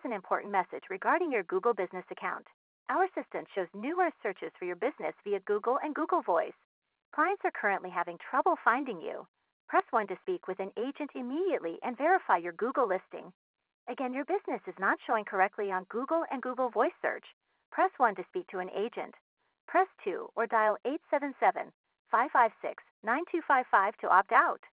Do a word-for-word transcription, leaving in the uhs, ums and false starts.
an important message regarding your Google Business account. Our assistant shows numerous searches for your business via Google and Google Voice. Clients are currently having trouble finding you. Press one to speak with an agent immediately and verify your Google listing. Again, your business is not showing correctly on Google and Google Voice search. Press one to speak to an agent. Press two or dial eight seven seven, five five six, nine two five five to opt out.